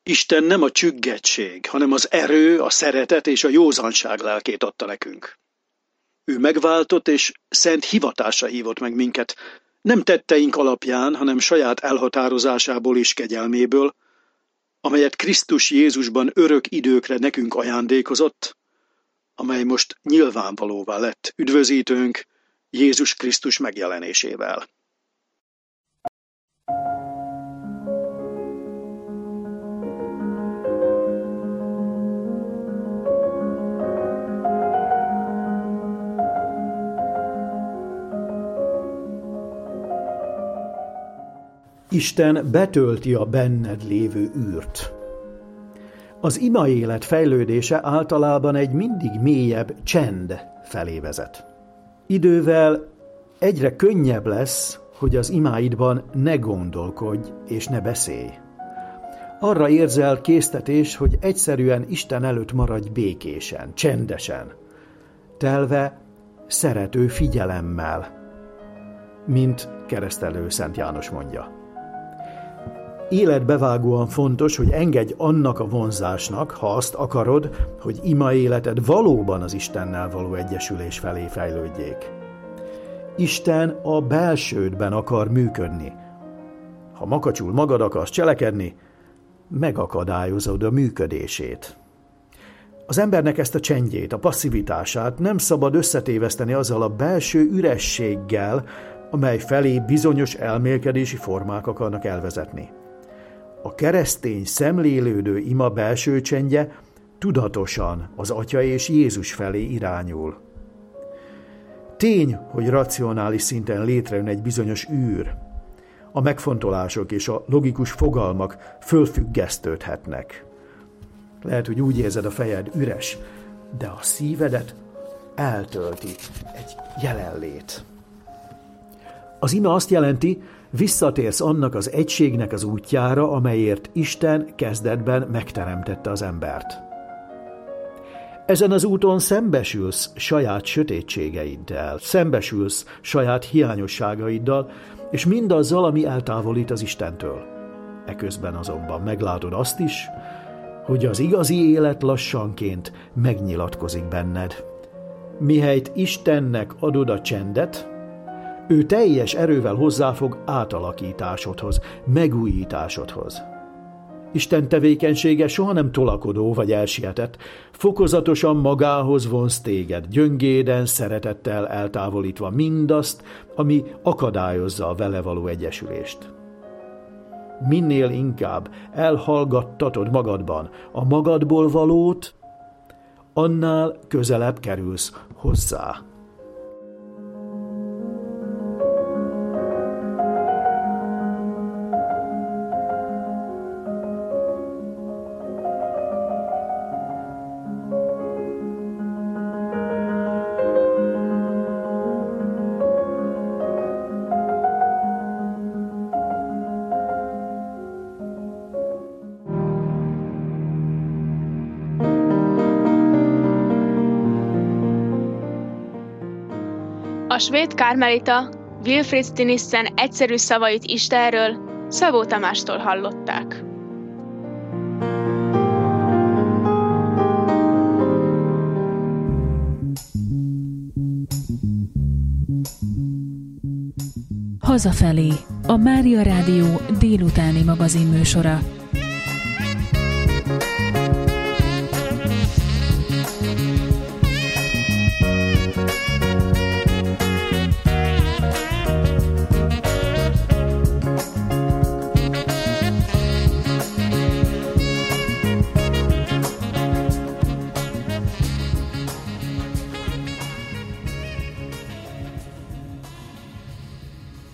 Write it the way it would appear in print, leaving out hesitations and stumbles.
Isten nem a csüggettség, hanem az erő, a szeretet és a józanság lelkét adta nekünk. Ő megváltott és szent hivatásra hívott meg minket, nem tetteink alapján, hanem saját elhatározásából és kegyelméből, amelyet Krisztus Jézusban örök időkre nekünk ajándékozott, amely most nyilvánvalóvá lett üdvözítőnk Jézus Krisztus megjelenésével. Isten betölti a benned lévő űrt. Az ima élet fejlődése általában egy mindig mélyebb csend felé vezet. Idővel egyre könnyebb lesz, hogy az imáidban ne gondolkodj és ne beszélj. Arra érzel késztetés, hogy egyszerűen Isten előtt maradj békésen, csendesen, telve szerető figyelemmel, mint keresztelő Szent János mondja. Életbevágóan fontos, hogy engedj annak a vonzásnak, ha azt akarod, hogy ima életed valóban az Istennel való egyesülés felé fejlődjék. Isten a belsődben akar működni. Ha makacsul magad akarsz cselekedni, megakadályozod a működését. Az embernek ezt a csendjét, a passzivitását nem szabad összetéveszteni azzal a belső ürességgel, amely felé bizonyos elmélkedési formák akarnak elvezetni. A keresztény szemlélődő ima belső csendje tudatosan az Atya és Jézus felé irányul. Tény, hogy racionális szinten létrejön egy bizonyos űr. A megfontolások és a logikus fogalmak fölfüggesztődhetnek. Lehet, hogy úgy érzed, a fejed üres, de a szívedet eltölti egy jelenlét. Az ima azt jelenti, visszatérsz annak az egységnek az útjára, amelyért Isten kezdetben megteremtette az embert. Ezen az úton szembesülsz saját sötétségeiddel, szembesülsz saját hiányosságaiddal, és mindazzal, ami eltávolít az Istentől. Eközben azonban meglátod azt is, hogy az igazi élet lassanként megnyilatkozik benned. Mihelyt Istennek adod a csendet, ő teljes erővel hozzáfog átalakításodhoz, megújításodhoz. Isten tevékenysége soha nem tolakodó vagy elsietett, fokozatosan magához vonz téged, gyöngéden, szeretettel eltávolítva mindazt, ami akadályozza a vele való egyesülést. Minél inkább elhallgattatod magadban a magadból valót, annál közelebb kerülsz hozzá. A svéd kármelita Wilfrid Stinissen egyszerű szavait Istenről Szabó Tamástól hallották. Hazafelé, a Mária Rádió délutáni magazinműsora.